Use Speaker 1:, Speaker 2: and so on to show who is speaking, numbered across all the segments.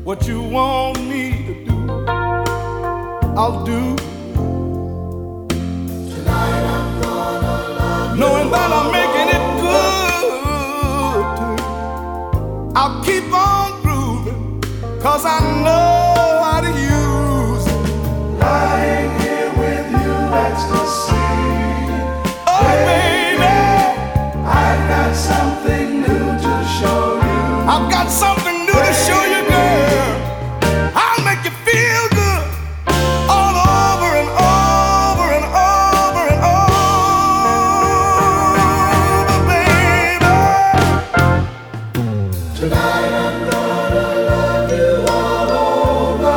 Speaker 1: what you want me to do, I'll do.
Speaker 2: Tonight I'm gonna love you,
Speaker 1: knowing that I'm making it good to you. I'll keep on grooving, 'cause I know how to use it.
Speaker 2: lying here with you, ecstasy.
Speaker 1: Oh, baby,
Speaker 2: I've got something new to show you.
Speaker 1: I've got something new to show you, girl. I'll make you feel good all over and over and over and over, baby.
Speaker 2: Tonight I'm gonna love you all over.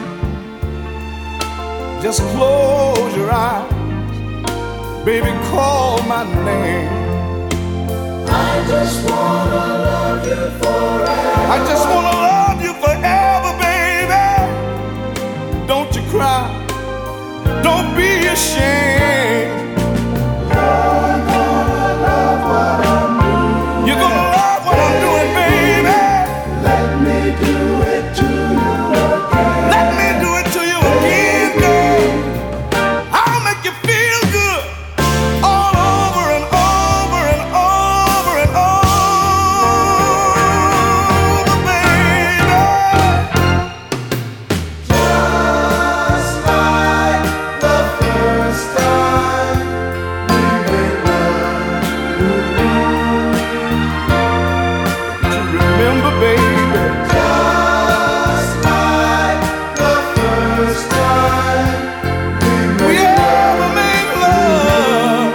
Speaker 1: Just close your eyes, baby, call my name.
Speaker 2: I just wanna love you forever.
Speaker 1: I just wanna love you forever, baby. Don't you cry, don't be ashamed.
Speaker 2: You're gonna love what I'm doing.
Speaker 1: You're gonna love what I'm doing, baby.
Speaker 2: Let me do it to you again.
Speaker 1: Let me do it to you again, girl. I'll make you feel good all over and over and over and over, baby.
Speaker 2: Just like the first time we made love.
Speaker 1: Remember, baby,
Speaker 2: Just like the first time
Speaker 1: we ever made love.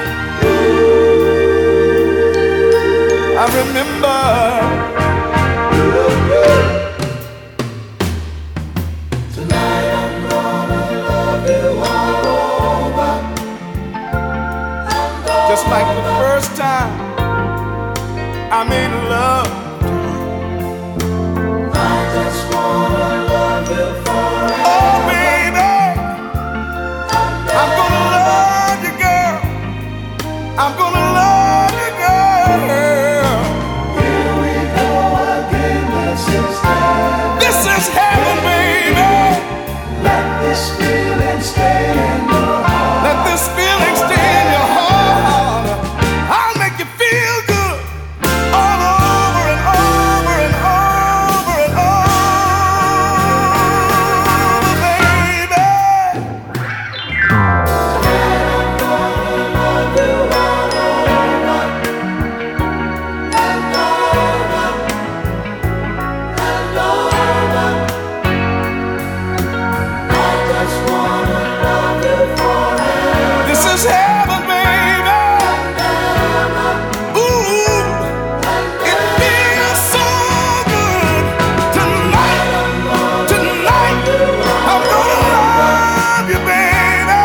Speaker 1: I remember.
Speaker 2: Tonight I'm gonna love you all over.
Speaker 1: Just like the first time I made love.
Speaker 2: I just wanna love you forever.
Speaker 1: Oh, baby, I'm gonna love you, girl. I'm gonna love you, girl.
Speaker 2: Here we go again, this is heaven.
Speaker 1: This is heaven, baby.
Speaker 2: Let this feeling stay in your heart.
Speaker 1: Let this feeling stay in your heart. I'll make you feel good all over and over and over and over, baby. This is heaven, baby. Ooh, it feels so good tonight. Tonight, I'm gonna love you, baby.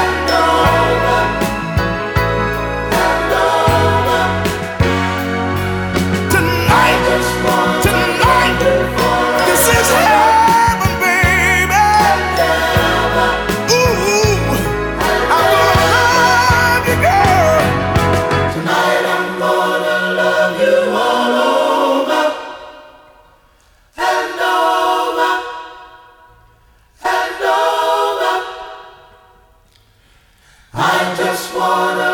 Speaker 1: Tonight, tonight, this is heaven, baby. Ooh, I'm gonna love you, girl.
Speaker 2: Tonight I'm gonna love you all over and over and over. I just wanna